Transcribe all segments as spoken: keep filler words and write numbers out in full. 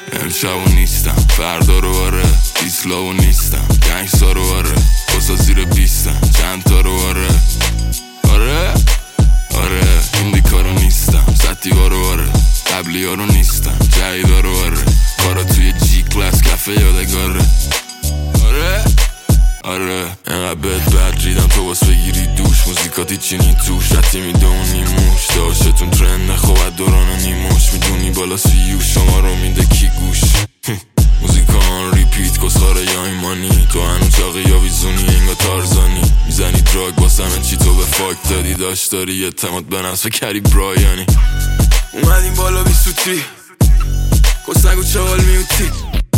امشبو نیستم فردا رو آره، ایسلاو نیستم گنگسا رو آره، بسا زیر بیستم چند تا رو آره آره آره ایندیکا رو نیستم ستیوا رو آره، قبلی ها رو نیستم جهیدا رو آره، کارا توی جی کلاس کفه یادگاره آره آره اینقدر بد بد ریدم تو باس بگیری دوش، موزیکاتی چینی توش رتی میدونی موش داشتون ترند نخواد دوران نیموش، میدونی بالا سیو شما رو میده کی گوش موزیکا آن ریپیت کسخاره یا ایمانی، تو هنو چاقی یا ویزونی انگا تارزانی، میزنی دراگ باسمه چی تو به فاک دادی، داشت داری اعتماد به نفس کری برایانی، اومدیم بالا بی سوتی کس نگو چوال میوتی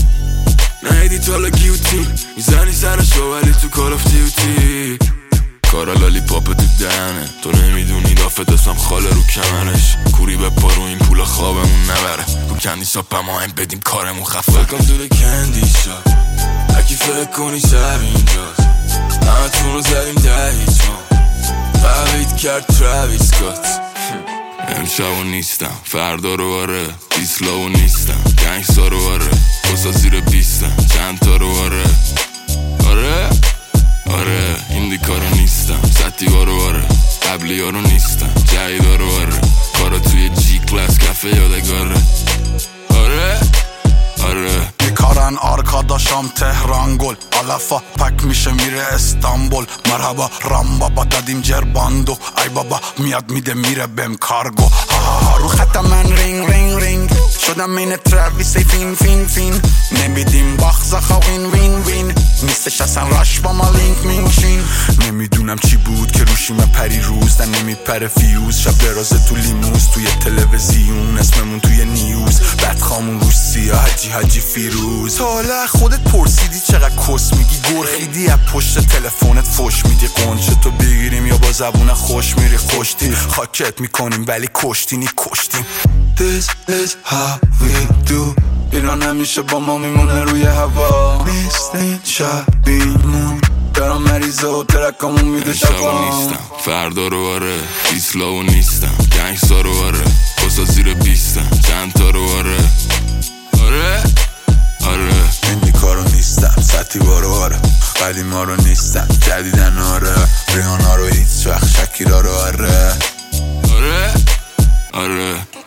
نهیدی تالا گیوتین، میزنی سرشو ولی تو کال آف دیوتی، کارا لالی پاپ تو دهنه، تو نمیدونی دافت اسمم خاله رو کمرش، کوری به پارو این پول خوابمون نبره، رو کندی شاپ اما هم بدیم کارمون خفه Welcome to the candy shop هرکی فکر کنی شب اینجاست، همه تون رو زدیم ده هیچ ما فهمید کرد تراویس سکات امشبو نیستم فردا رو آره، ایسلاو نیستم گنگسا رو آره، بسا زیر بیستم چند تا رو آره آره آره ایندیکا رو نیستم ستیوا رو آره، قبلی ها رو نیستم جهیدا رو آره، کارا توی جی کلاس کفه یادگاره آره آره میکارن آرکاداشام تهران گل علفا پک میشه میره استانبول، مرحبا رام بابا دادیم جرباندو، ای بابا میاد میده میره بهم کارگو، ها ها ها رو خط من رینگ رینگ رینگ شدم این تراویسی فین فین فین، نمیدیم باخزاخا وین وین وین، نیستش اصلا راش با ما لینک مینشین، نمیدونم چی بود که روشیمه پری روز در نمیپره فیوز، شب درازه تو لیموز توی تلویزیون اسممون توی نیوز، بدخامون روش سیاه حجی حجی فیروز، حالا خودت پرسیدی چقدر کس میگی گرخیدی از پشت تلفنت فوش میدی، قنچه تو بگیریم یا با زبون خوش میری خوشتی، خاکت میکنیم ولی کشتینی کشتیم. This is how we do ایران همیشه با ما میمونه روی هوا، نیستین شبیمون دارم مریضه و ترکامون میده شبا نیستم فردا رو آره، ایسلاو نیستم گنگسا رو آره، بسا زیر بیستم چند تا رو آره آره آره ایندیکا رو نیستم ستیوا رو آره، قدیما رو نیستم جدیدن آره، ریانا رو هیچ وقت شکیرا رو آره آره آره